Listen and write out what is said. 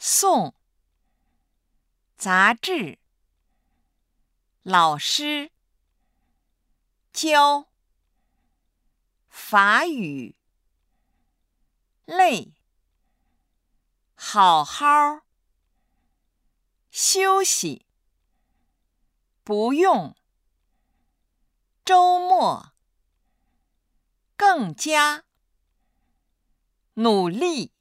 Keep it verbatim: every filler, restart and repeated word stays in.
送，杂志，老师，教，法语，累，好好，休息，不用，周末，更加，努力。